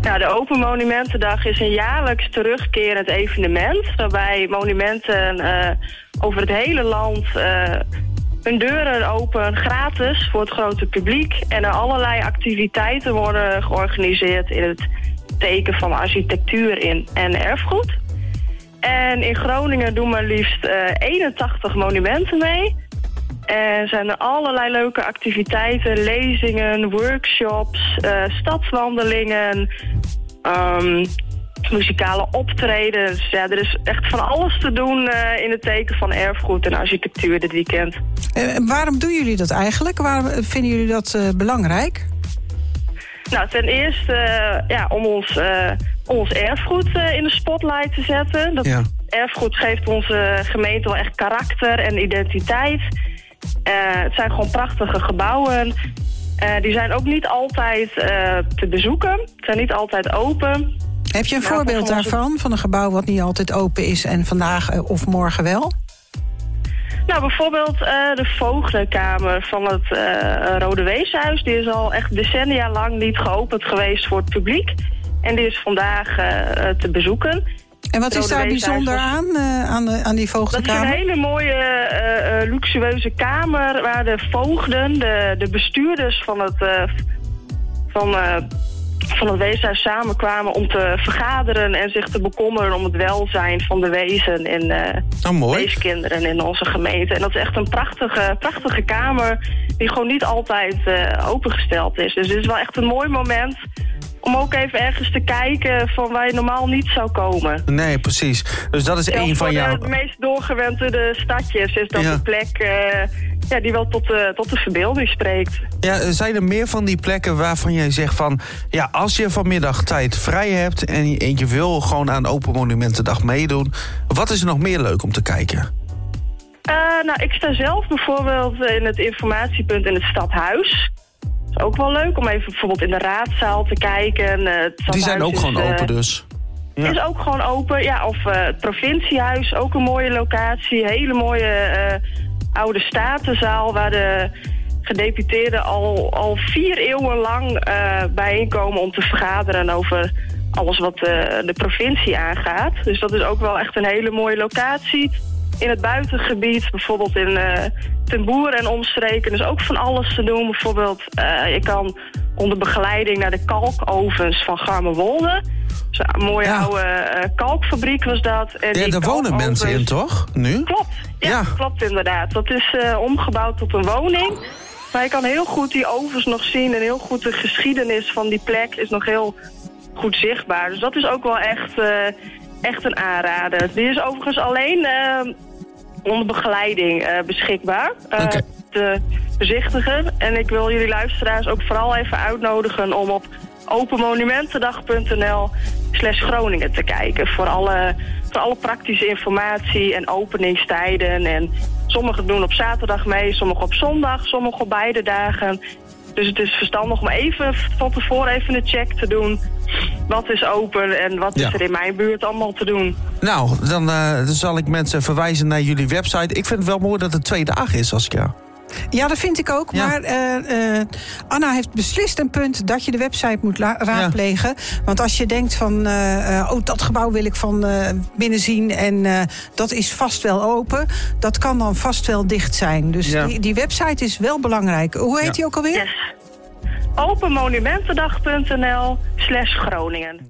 Ja, de Open Monumentendag is een jaarlijks terugkerend evenement, waarbij monumenten over het hele land hun deuren open, gratis voor het grote publiek. En er allerlei activiteiten worden georganiseerd in het teken van architectuur en erfgoed. En in Groningen doen maar liefst 81 monumenten mee. En zijn er allerlei leuke activiteiten, lezingen, workshops, stadswandelingen, muzikale optredens. Ja, er is echt van alles te doen in het teken van erfgoed en architectuur dit weekend. Waarom doen jullie dat eigenlijk? Waarom vinden jullie dat belangrijk? Nou, ten eerste om ons erfgoed in de spotlight te zetten. Dat erfgoed geeft onze gemeente wel echt karakter en identiteit. Het zijn gewoon prachtige gebouwen. Die zijn ook niet altijd te bezoeken. Ze zijn niet altijd open. Heb je een voorbeeld daarvan? Van een gebouw wat niet altijd open is en vandaag of morgen wel? Nou, bijvoorbeeld de voogdenkamer van het Rode Weeshuis. Die is al echt decennia lang niet geopend geweest voor het publiek. En die is vandaag te bezoeken. En wat is daar bijzonder aan die voogdenkamer? Dat is een hele mooie, luxueuze kamer waar de voogden, de bestuurders van het weeshuis samenkwamen om te vergaderen en zich te bekommeren om het welzijn van de wezen en weeskinderen in onze gemeente. En dat is echt een prachtige kamer die gewoon niet altijd opengesteld is. Dus dit is wel echt een mooi moment om ook even ergens te kijken van waar je normaal niet zou komen. Nee, precies. Dus dat is één van jouw... de meest doorgewenterde stadjes is dat een plek die wel tot de verbeelding spreekt. Ja, zijn er meer van die plekken waarvan jij zegt van... ja, als je vanmiddag tijd vrij hebt en je wil gewoon aan Open Monumentendag meedoen... wat is er nog meer leuk om te kijken? Nou, ik sta zelf bijvoorbeeld in het informatiepunt in het stadhuis. Dat is ook wel leuk om even bijvoorbeeld in de raadzaal te kijken. Die zijn ook gewoon open dus? Ja. Is ook gewoon open, ja. Of het provinciehuis, ook een mooie locatie. Hele mooie oude statenzaal waar de gedeputeerden al 4 eeuwen lang bijeenkomen om te vergaderen over alles wat de provincie aangaat. Dus dat is ook wel echt een hele mooie locatie. In het buitengebied, bijvoorbeeld in Ten Boer en omstreken, is ook van alles te doen. Bijvoorbeeld, je kan onder begeleiding naar de kalkovens van Garmerwolde. Dus een mooie oude kalkfabriek was dat. En daar wonen mensen in, toch? Nu? Klopt, ja, klopt inderdaad. Dat is omgebouwd tot een woning. Maar je kan heel goed die ovens nog zien en heel goed de geschiedenis van die plek is nog heel goed zichtbaar. Dus dat is ook wel echt een aanrader. Die is overigens alleen onder begeleiding beschikbaar te bezichtigen. En ik wil jullie luisteraars ook vooral even uitnodigen om op openmonumentendag.nl/Groningen te kijken. Voor alle praktische informatie en openingstijden. En sommigen doen op zaterdag mee, sommigen op zondag, sommigen op beide dagen. Dus het is verstandig om even van tevoren even een check te doen. Wat is open en wat is er in mijn buurt allemaal te doen? Nou, dan zal ik mensen verwijzen naar jullie website. Ik vind het wel mooi dat het 2 dagen is, Saskia. Ja, dat vind ik ook. Ja. Maar Anna heeft beslist een punt dat je de website moet raadplegen. Ja. Want als je denkt van, dat gebouw wil ik van binnen zien en dat is vast wel open. Dat kan dan vast wel dicht zijn. Dus die website is wel belangrijk. Hoe heet die ook alweer? Yes. Openmonumentendag.nl/Groningen.